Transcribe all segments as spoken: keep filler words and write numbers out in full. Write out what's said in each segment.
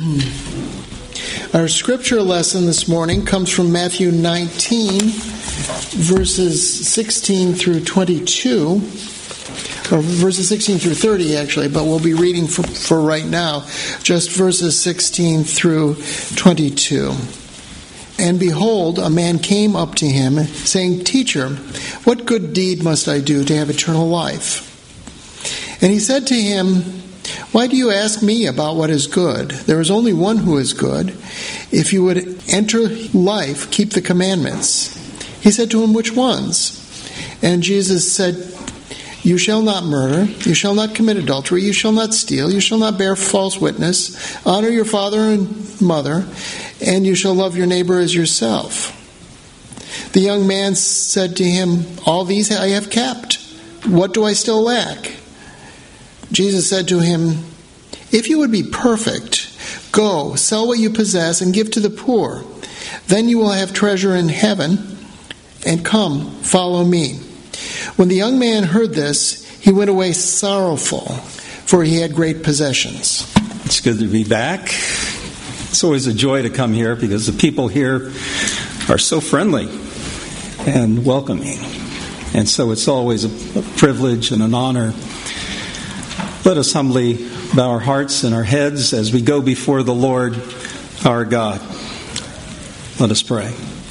Our scripture lesson this morning comes from Matthew nineteen, verses sixteen through twenty-two, or verses sixteen through thirty actually, but we'll be reading for, for right now just verses sixteen through twenty-two. And behold, a man came up to him, saying, "Teacher, what good deed must I do to have eternal life?" And he said to him, "Why do you ask me about what is good? There is only one who is good. If you would enter life, keep the commandments." He said to him, "Which ones?" And Jesus said, "You shall not murder, you shall not commit adultery, you shall not steal, you shall not bear false witness, honor your father and mother, and you shall love your neighbor as yourself." The young man said to him, "All these I have kept. What do I still lack?" Jesus said to him, "If you would be perfect, go, sell what you possess and give to the poor. Then you will have treasure in heaven, and come, follow me." When the young man heard this, he went away sorrowful, for he had great possessions. It's good to be back. It's always a joy to come here because the people here are so friendly and welcoming. And so it's always a privilege and an honor. Let us humbly bow our hearts and our heads as we go before the Lord our God. Let us pray.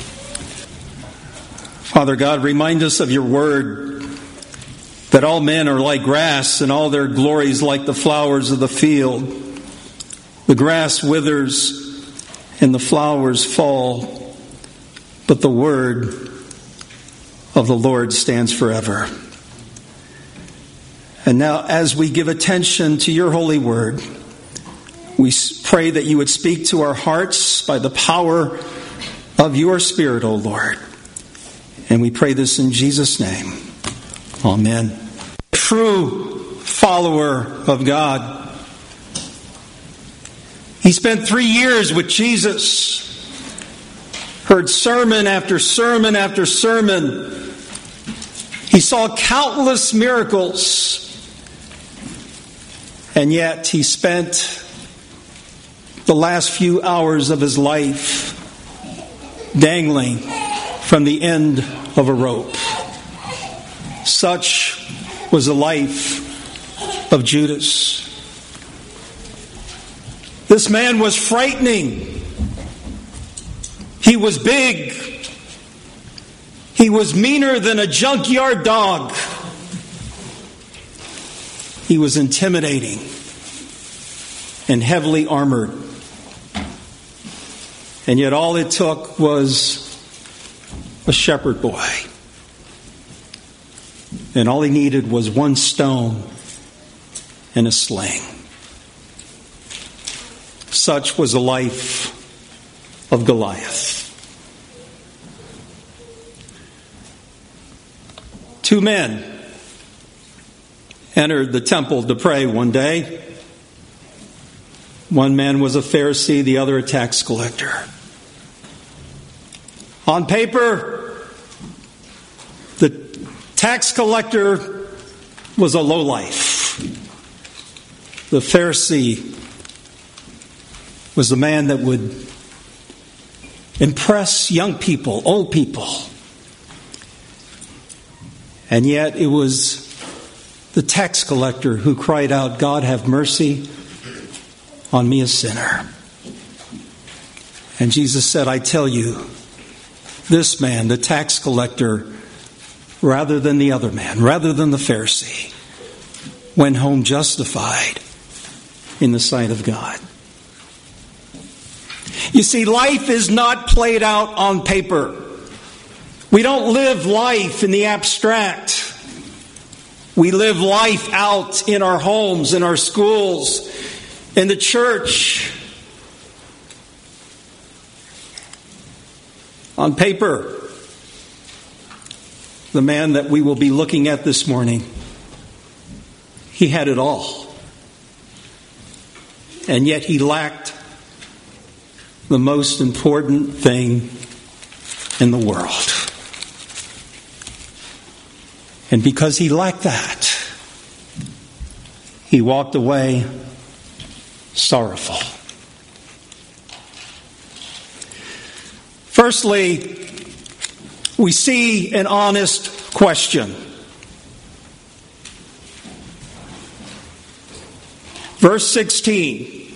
Father God, remind us of your word, that all men are like grass and all their glories like the flowers of the field. The grass withers and the flowers fall, but the word of the Lord stands forever. And now, as we give attention to your holy word, we pray that you would speak to our hearts by the power of your Spirit, O Lord. And we pray this in Jesus' name. Amen. True follower of God. He spent three years with Jesus, heard sermon after sermon after sermon. He saw countless miracles. And yet he spent the last few hours of his life dangling from the end of a rope. Such was the life of Judas. This man was frightening. He was big. He was meaner than a junkyard dog. He was intimidating and heavily armored. And yet all it took was a shepherd boy. And all he needed was one stone and a sling. Such was the life of Goliath. Two men entered the temple to pray one day. One man was a Pharisee, the other a tax collector. On paper, the tax collector was a lowlife. The Pharisee was the man that would impress young people, old people. And yet it was the tax collector who cried out, "God, have mercy on me, a sinner." And Jesus said, "I tell you, this man, the tax collector, rather than the other man, rather than the Pharisee, went home justified in the sight of God." You see, life is not played out on paper. We don't live life in the abstract. We live life out in our homes, in our schools, in the church. On paper, the man that we will be looking at this morning, he had it all. And yet he lacked the most important thing in the world. And because he lacked that, he walked away sorrowful. Firstly, we see an honest question. Verse sixteen.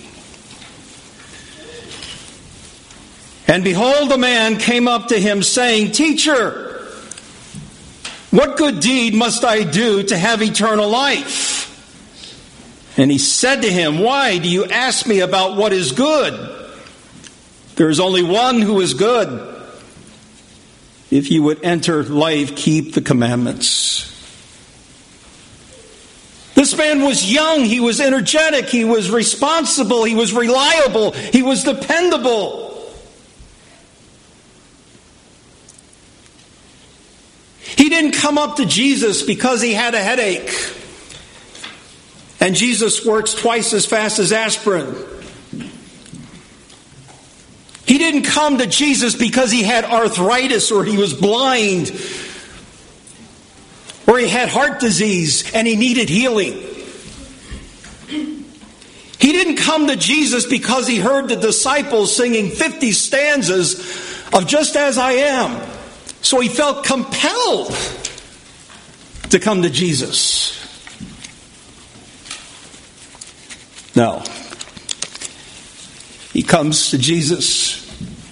And behold, a man came up to him, saying, Teacher, what good deed must I do to have eternal life? And he said to him, Why do you ask me about what is good? There is only one who is good. If you would enter life, keep the commandments. This man was young, he was energetic, he was responsible, he was reliable, he was dependable. He didn't come up to Jesus because he had a headache. And Jesus works twice as fast as aspirin. He didn't come to Jesus because he had arthritis or he was blind or he had heart disease and he needed healing. He didn't come to Jesus because he heard the disciples singing fifty stanzas of Just As I Am. So he felt compelled to come to Jesus. No. He comes to Jesus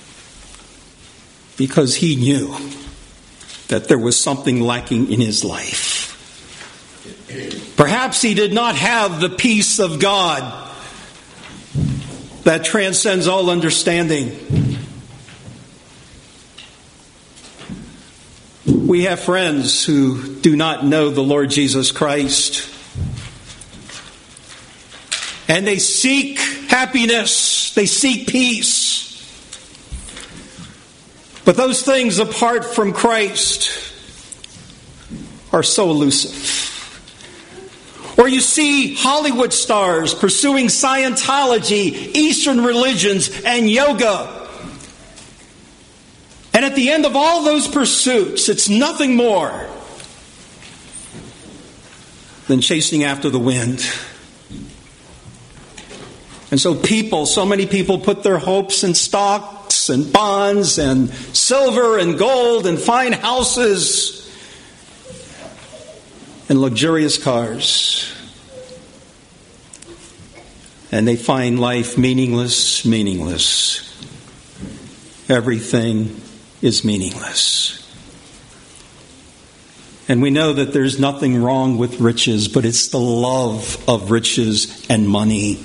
because he knew that there was something lacking in his life. Perhaps he did not have the peace of God that transcends all understanding. We have friends who do not know the Lord Jesus Christ. And they seek happiness. They seek peace. But those things apart from Christ are so elusive. Or you see Hollywood stars pursuing Scientology, Eastern religions, and yoga. And at the end of all those pursuits, it's nothing more than chasing after the wind. And so people, so many people put their hopes in stocks and bonds and silver and gold and fine houses and luxurious cars. And they find life meaningless, meaningless. Everything is meaningless. And we know that there's nothing wrong with riches, but it's the love of riches and money.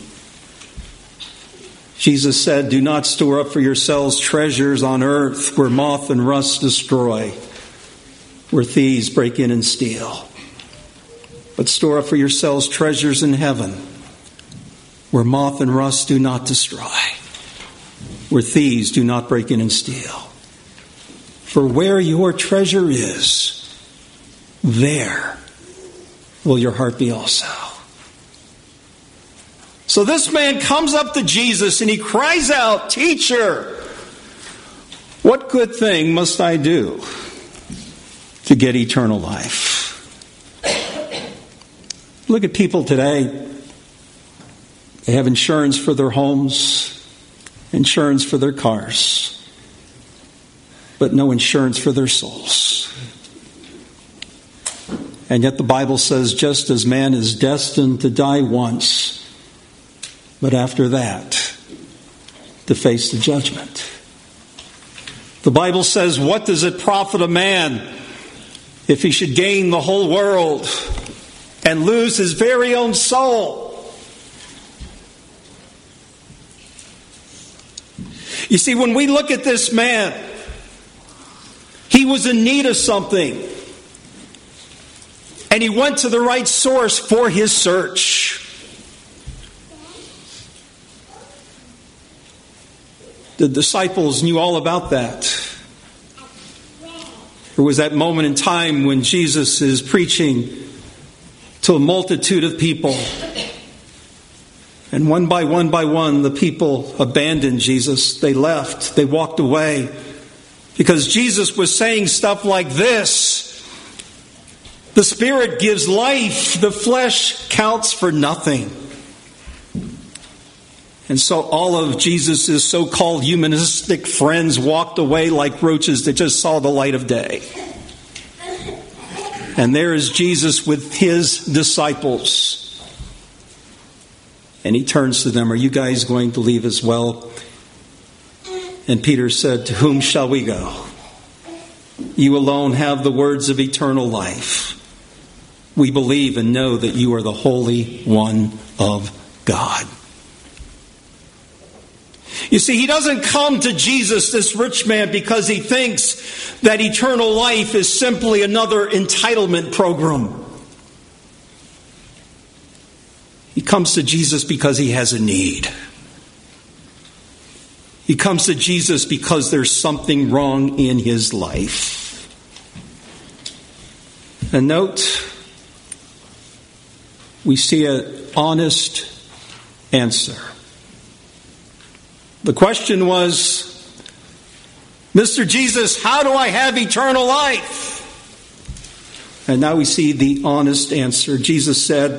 Jesus said, Do not store up for yourselves treasures on earth where moth and rust destroy, where thieves break in and steal. But store up for yourselves treasures in heaven where moth and rust do not destroy, where thieves do not break in and steal. For where your treasure is, there will your heart be also. So this man comes up to Jesus and he cries out, Teacher, what good thing must I do to get eternal life? Look at people today. They have insurance for their homes, insurance for their cars, but no insurance for their souls. And yet the Bible says, just as man is destined to die once, but after that, to face the judgment. The Bible says, what does it profit a man if he should gain the whole world and lose his very own soul? You see, when we look at this man, he was in need of something. And he went to the right source for his search. The disciples knew all about that. There was that moment in time when Jesus is preaching to a multitude of people. And one by one by one, the people abandoned Jesus. They left. They walked away. Because Jesus was saying stuff like this. The Spirit gives life. The flesh counts for nothing. And so all of Jesus' so-called humanistic friends walked away like roaches that just saw the light of day. And there is Jesus with his disciples. And he turns to them, "Are you guys going to leave as well?" And Peter said, "To whom shall we go? You alone have the words of eternal life. We believe and know that you are the Holy One of God." You see, he doesn't come to Jesus, this rich man, because he thinks that eternal life is simply another entitlement program. He comes to Jesus because he has a need. He comes to Jesus because there's something wrong in his life. And note, we see an honest answer. The question was, "Mister Jesus, how do I have eternal life?" And now we see the honest answer. Jesus said,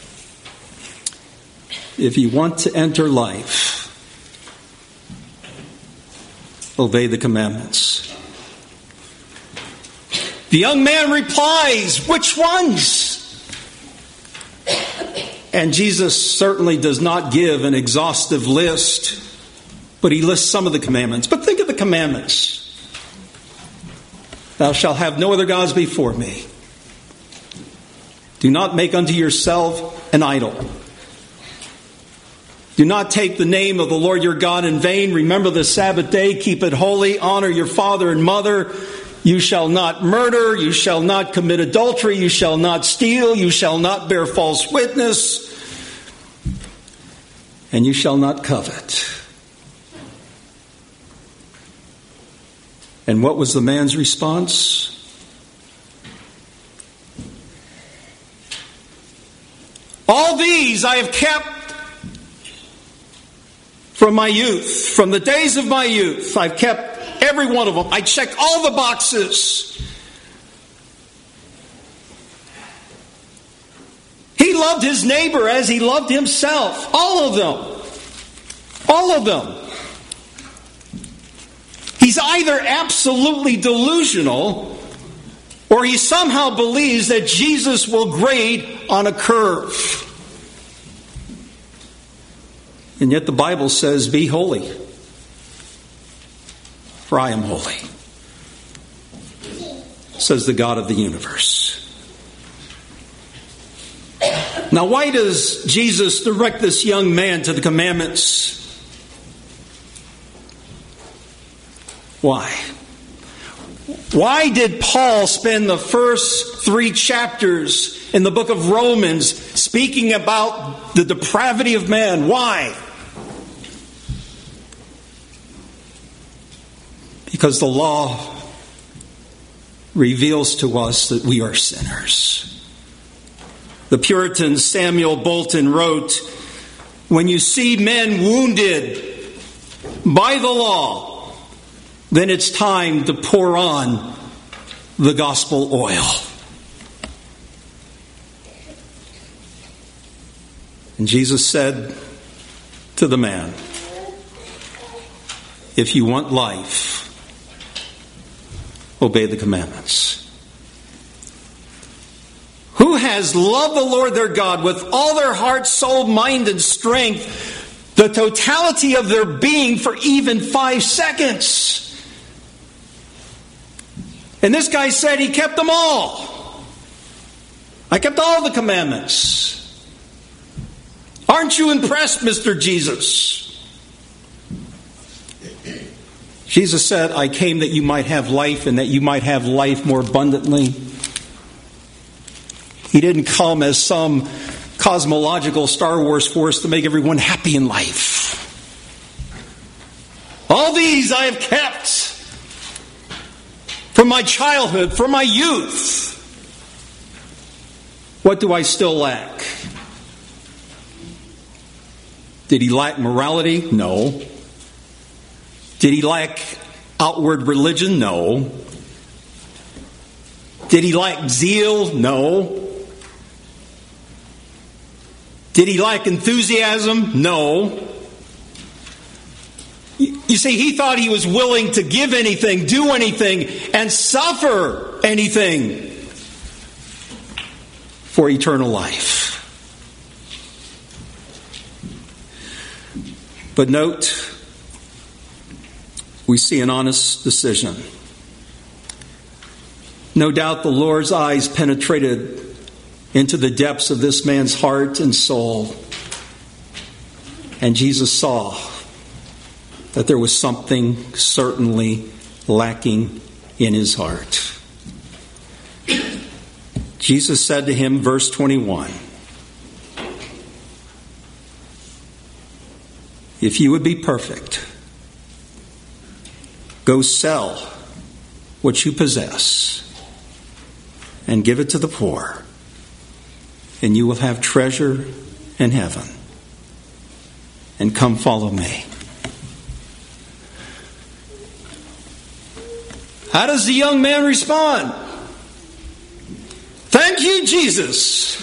"If you want to enter life, obey the commandments." The young man replies, "Which ones?" And Jesus certainly does not give an exhaustive list, but he lists some of the commandments. But think of the commandments. "Thou shalt have no other gods before me. Do not make unto yourself an idol. Do not take the name of the Lord your God in vain. Remember the Sabbath day. Keep it holy. Honor your father and mother. You shall not murder. You shall not commit adultery. You shall not steal. You shall not bear false witness. And you shall not covet." And what was the man's response? "All these I have kept from my youth, from the days of my youth. I've kept every one of them. I checked all the boxes." He loved his neighbor as he loved himself. All of them. All of them. He's either absolutely delusional or he somehow believes that Jesus will grade on a curve. And yet the Bible says, "Be holy, for I am holy," says the God of the universe. Now, why does Jesus direct this young man to the commandments? Why? Why did Paul spend the first three chapters in the book of Romans speaking about the depravity of man? Why? Because the law reveals to us that we are sinners. The Puritan Samuel Bolton wrote, "When you see men wounded by the law, then it's time to pour on the gospel oil." And Jesus said to the man, "If you want life, obey the commandments." Who has loved the Lord their God with all their heart, soul, mind, and strength, the totality of their being for even five seconds? And this guy said he kept them all. "I kept all the commandments." Aren't you impressed, Mister Jesus? Jesus said, "I came that you might have life and that you might have life more abundantly." He didn't come as some cosmological Star Wars force to make everyone happy in life. "All these I have kept from my childhood, from my youth. What do I still lack?" Did he lack morality? No. Did he lack outward religion? No. Did he lack zeal? No. Did he lack enthusiasm? No. You see, he thought he was willing to give anything, do anything, and suffer anything for eternal life. But note, we see an honest decision. No doubt the Lord's eyes penetrated into the depths of this man's heart and soul. And Jesus saw that there was something certainly lacking in his heart. Jesus said to him, verse twenty-one, if you would be perfect, go sell what you possess and give it to the poor, and you will have treasure in heaven. And come follow me. How does the young man respond? Thank you, Jesus.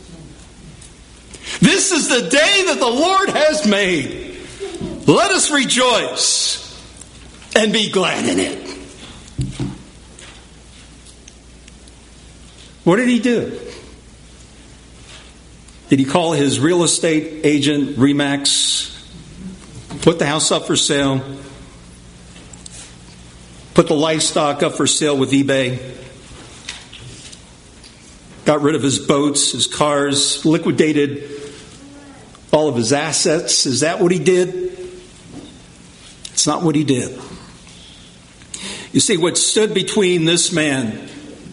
This is the day that the Lord has made. Let us rejoice and be glad in it. What did he do? Did he call his real estate agent, Remax, put the house up for sale, put the livestock up for sale with eBay, got rid of his boats, his cars, liquidated all of his assets? Is that what he did? It's not what he did. You see, what stood between this man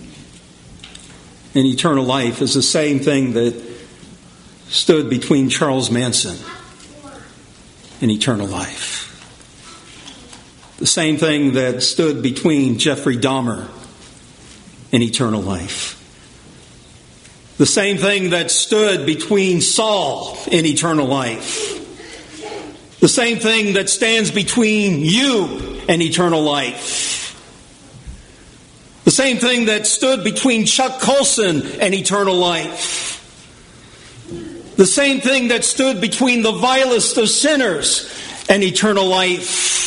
and eternal life is the same thing that stood between Charles Manson and eternal life. The same thing that stood between Jeffrey Dahmer and eternal life. The same thing that stood between Saul and eternal life. The same thing that stands between you and eternal life. The same thing that stood between Chuck Colson and eternal life. The same thing that stood between the vilest of sinners and eternal life.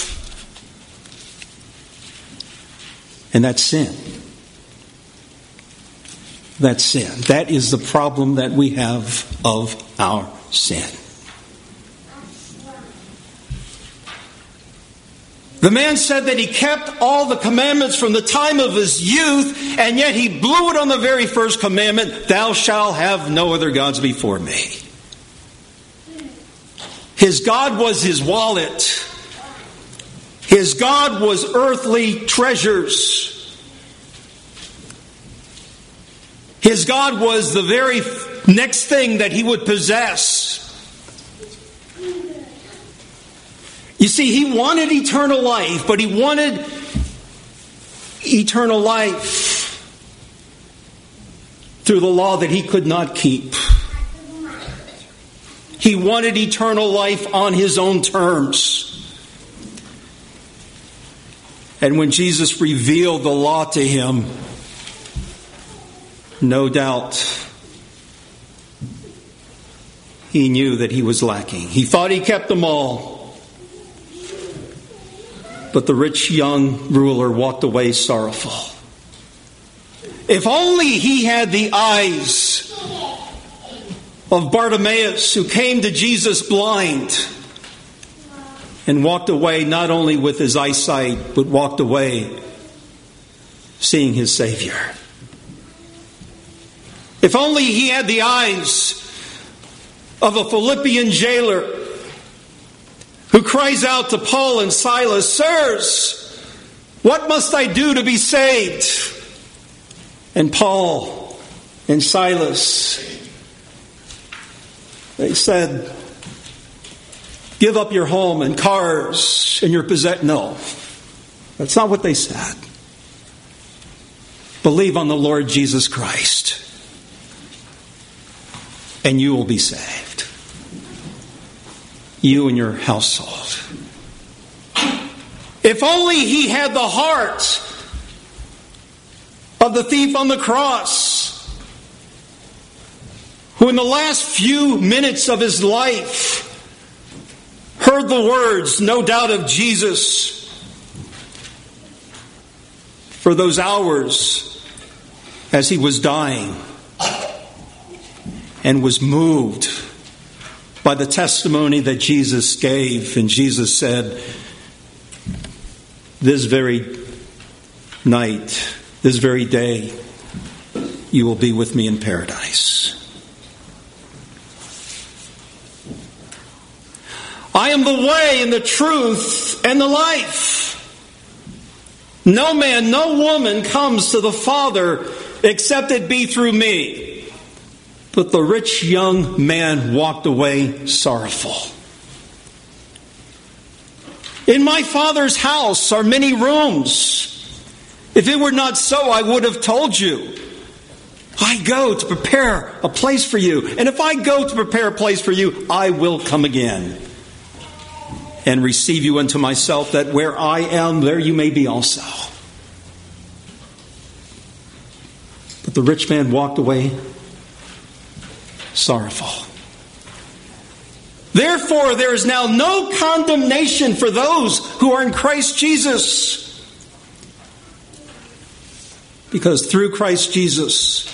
And that's sin. That's sin. That is the problem that we have of our sin. The man said that he kept all the commandments from the time of his youth, and yet he blew it on the very first commandment, thou shalt have no other gods before me. His God was his wallet. His God was earthly treasures. His God was the very next thing that he would possess. You see, he wanted eternal life, but he wanted eternal life through the law that he could not keep. He wanted eternal life on his own terms. And when Jesus revealed the law to him, no doubt he knew that he was lacking. He thought he kept them all. But the rich young ruler walked away sorrowful. If only he had the eyes of Bartimaeus, who came to Jesus blind and walked away not only with his eyesight, but walked away seeing his Savior. If only he had the eyes of a Philippian jailer who cries out to Paul and Silas, sirs, what must I do to be saved? And Paul and Silas, they said, give up your home and cars and your possessions. No, that's not what they said. Believe on the Lord Jesus Christ, and you will be saved. You and your household. If only he had the heart of the thief on the cross, who in the last few minutes of his life heard the words, no doubt, of Jesus for those hours as he was dying, and was moved by the testimony that Jesus gave. And Jesus said, this very night, this very day, you will be with me in paradise. I am the way and the truth and the life. No man, no woman comes to the Father except it be through me. But the rich young man walked away sorrowful. In my Father's house are many rooms. If it were not so, I would have told you. I go to prepare a place for you. And if I go to prepare a place for you, I will come again and receive you unto myself, that where I am, there you may be also. But the rich man walked away sorrowful. Therefore, there is now no condemnation for those who are in Christ Jesus. Because through Christ Jesus,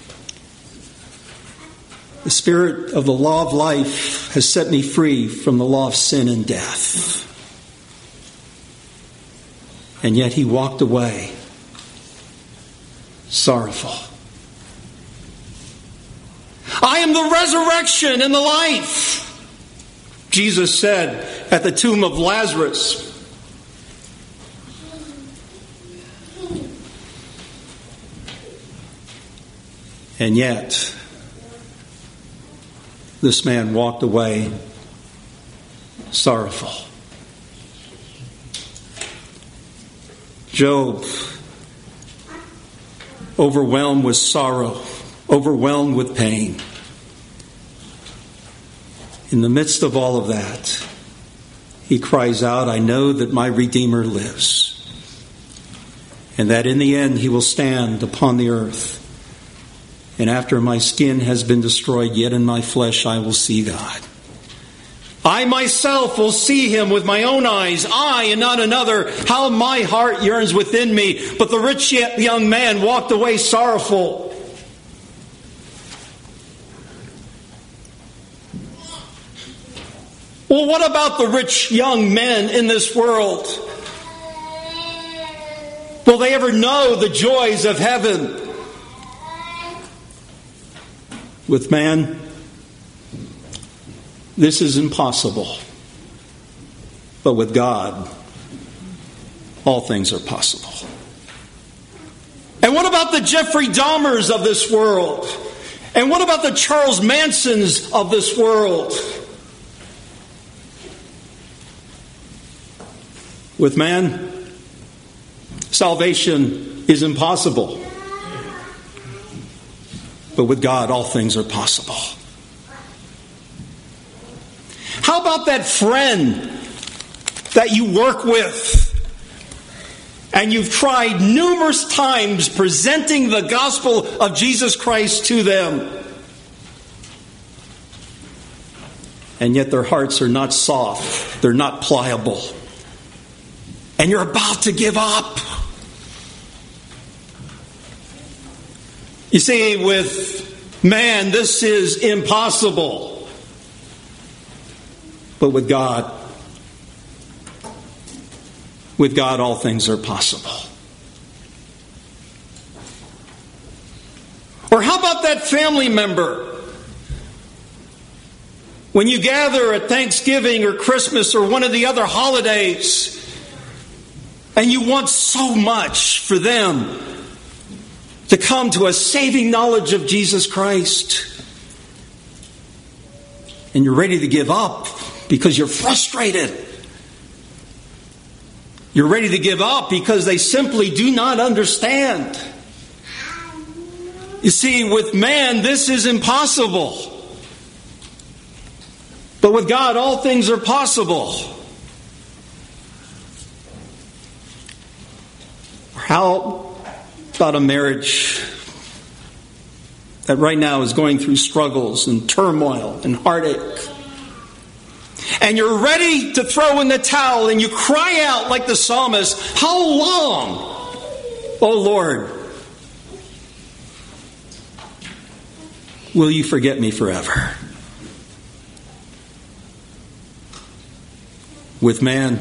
the Spirit of the law of life has set me free from the law of sin and death. And yet he walked away sorrowful. I am the resurrection and the life, Jesus said at the tomb of Lazarus. And yet, this man walked away sorrowful. Job, overwhelmed with sorrow, overwhelmed with pain. In the midst of all of that, he cries out, I know that my Redeemer lives, and that in the end he will stand upon the earth. And after my skin has been destroyed, yet in my flesh I will see God. I myself will see him with my own eyes, I and not another. How my heart yearns within me. But the rich young man walked away sorrowful. Well, what about the rich young men in this world? Will they ever know the joys of heaven? With man, this is impossible. But with God, all things are possible. And what about the Jeffrey Dahmers of this world? And what about the Charles Mansons of this world? With man, salvation is impossible. But with God, all things are possible. How about that friend that you work with and you've tried numerous times presenting the gospel of Jesus Christ to them, and yet their hearts are not soft, they're not pliable, and you're about to give up? You see, with man, this is impossible. But with God, with God, all things are possible. Or how about that family member? When you gather at Thanksgiving or Christmas or one of the other holidays, and you want so much for them to come to a saving knowledge of Jesus Christ, and you're ready to give up because you're frustrated. You're ready to give up because they simply do not understand. You see, with man, this is impossible. But with God, all things are possible. How about a marriage that right now is going through struggles and turmoil and heartache? and you're ready to throw in the towel, and you cry out like the psalmist, "How long, O Lord, will you forget me forever?" With man,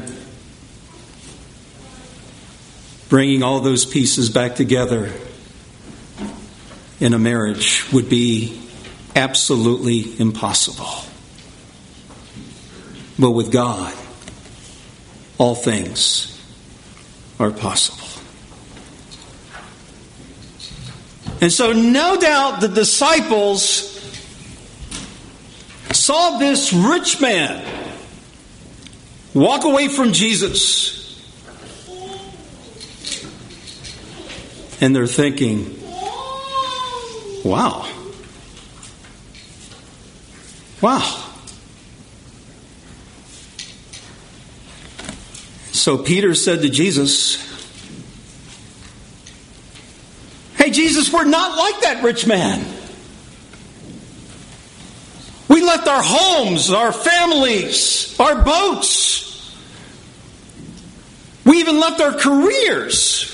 bringing all those pieces back together in a marriage would be absolutely impossible. But with God, all things are possible. And so no doubt the disciples saw this rich man walk away from Jesus. And they're thinking, wow. Wow. So Peter said to Jesus, "Hey, Jesus, we're not like that rich man. We left our homes, our families, our boats. We even left our careers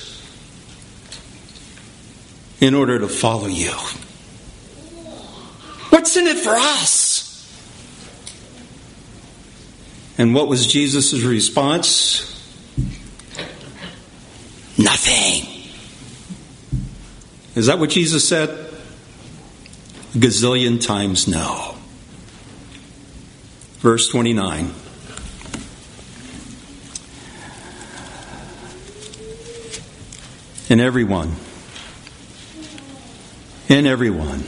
in order to follow you. What's in it for us?" And what was Jesus' response? Nothing. Is that what Jesus said? A gazillion times no. Verse twenty-nine. And everyone, and everyone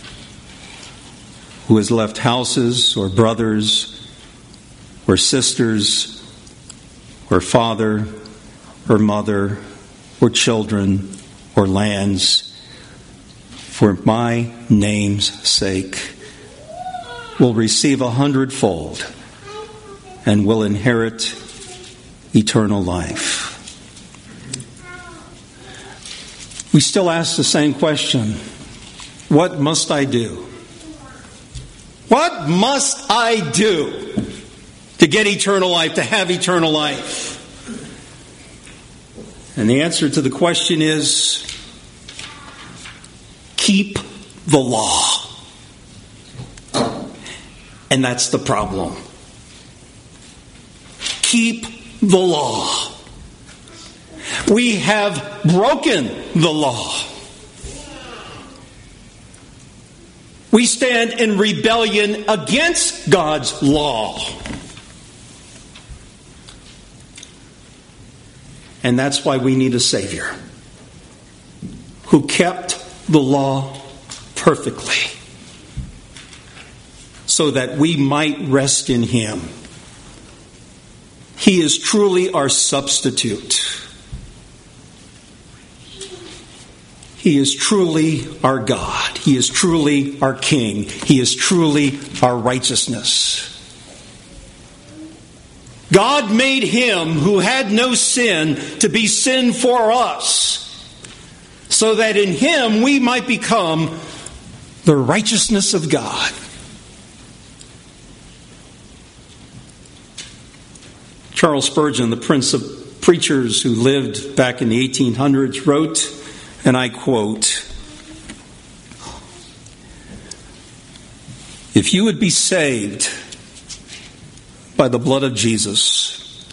who has left houses or brothers or sisters or father or mother or children or lands for my name's sake will receive a hundredfold and will inherit eternal life. We still ask the same question. What must I do? What must I do to get eternal life, to have eternal life? And the answer to the question is, keep the law. And that's the problem. Keep the law. We have broken the law. We stand in rebellion against God's law. And that's why we need a Savior who kept the law perfectly so that we might rest in Him. He is truly our substitute. He is truly our God. He is truly our King. He is truly our righteousness. God made Him who had no sin to be sin for us, so that in Him we might become the righteousness of God. Charles Spurgeon, the prince of preachers who lived back in the eighteen hundreds, wrote, and I quote, "If you would be saved by the blood of Jesus,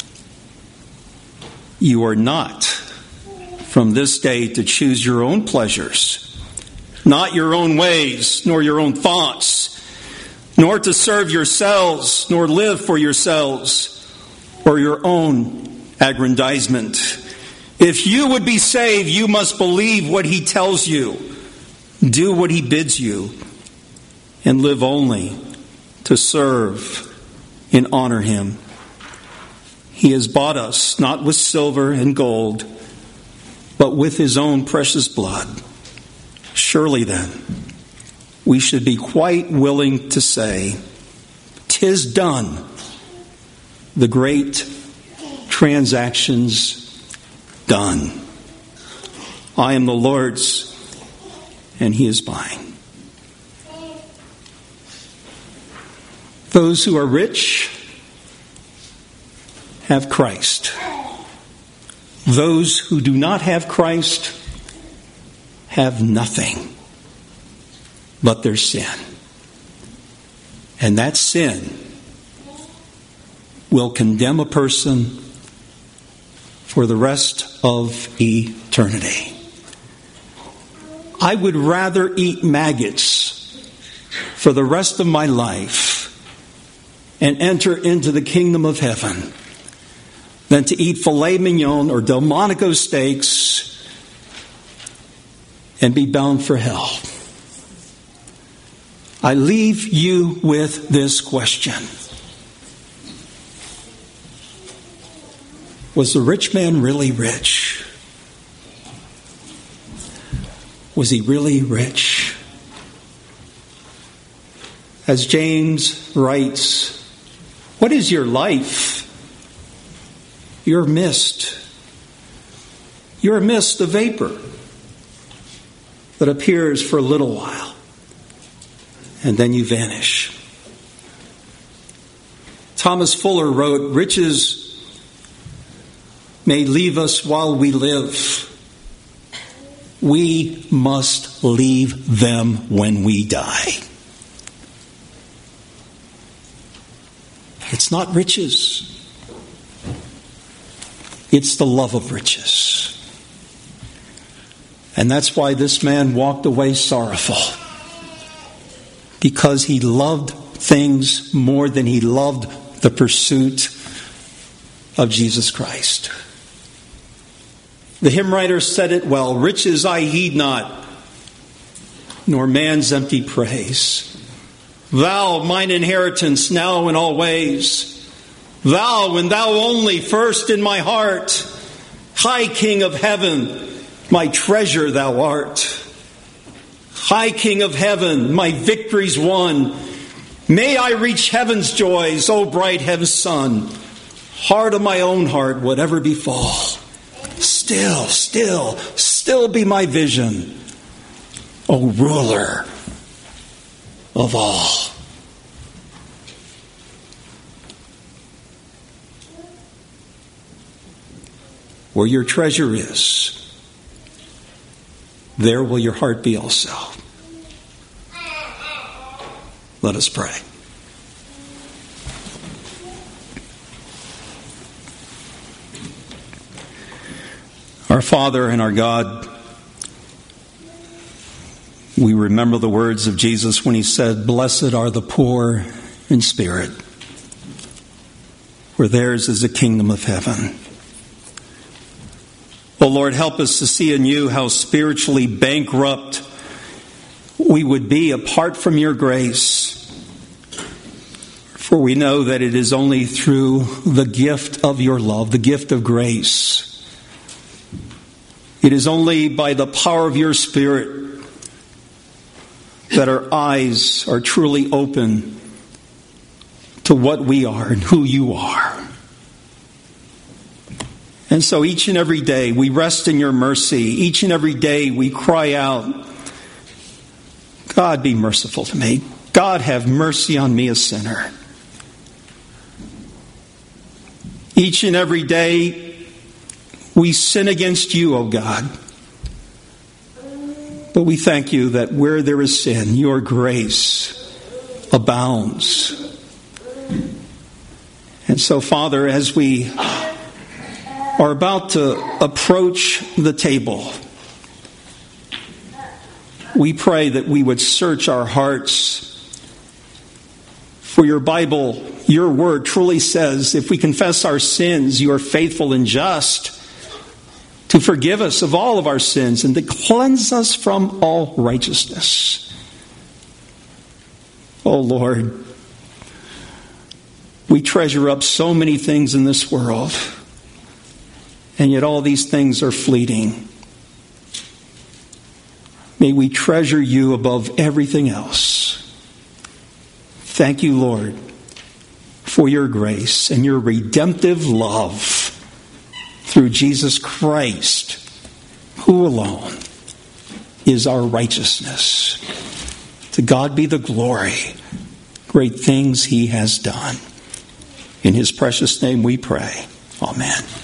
you are not from this day to choose your own pleasures, not your own ways, nor your own thoughts, nor to serve yourselves, nor live for yourselves, or your own aggrandizement. If you would be saved, you must believe what He tells you, do what He bids you, and live only to serve and honor Him. He has bought us not with silver and gold, but with His own precious blood. Surely then, we should be quite willing to say, 'Tis done. The great transaction's done. I am the Lord's, and He is mine.' Those who are rich have Christ. Those who do not have Christ have nothing but their sin. And that sin will condemn a person for the rest of eternity. I would rather eat maggots for the rest of my life and enter into the kingdom of heaven than to eat filet mignon or Delmonico steaks and be bound for hell. I leave you with this question. Was the rich man really rich? Was he really rich? As James writes, what is your life? You're mist. You're a mist, a vapor that appears for a little while, and then you vanish. Thomas Fuller wrote, riches may leave us while we live. We must leave them when we die. It's not riches. It's the love of riches. And that's why this man walked away sorrowful. Because he loved things more than he loved the pursuit of Jesus Christ. The hymn writer said it well, riches I heed not, nor man's empty praise. Thou, mine inheritance, now and always. Thou, and thou only, first in my heart. High King of heaven, my treasure thou art. High King of heaven, my victories won. May I reach heaven's joys, O bright heaven's sun. Heart of my own heart, whatever befall. Still, still, still be my vision, O ruler of all. Where your treasure is, there will your heart be also. Let us pray. Our Father and our God, we remember the words of Jesus when he said, blessed are the poor in spirit, for theirs is the kingdom of heaven. Oh Lord, help us to see in you how spiritually bankrupt we would be apart from your grace. For we know that it is only through the gift of your love, the gift of grace. It is only by the power of your Spirit that our eyes are truly open to what we are and who you are. And so each and every day we rest in your mercy. Each and every day we cry out, God, be merciful to me. God, have mercy on me, a sinner. Each and every day we sin against you, O God. But we thank you that where there is sin, your grace abounds. And so, Father, as we are about to approach the table, we pray that we would search our hearts. For your Bible, your word truly says, if we confess our sins, you are faithful and just to forgive us of all of our sins and to cleanse us from all righteousness. Oh Lord, we treasure up so many things in this world, and yet all these things are fleeting. May we treasure you above everything else. Thank you, Lord, for your grace and your redemptive love through Jesus Christ, who alone is our righteousness. To God be the glory. Great things he has done. In his precious name we pray. Amen.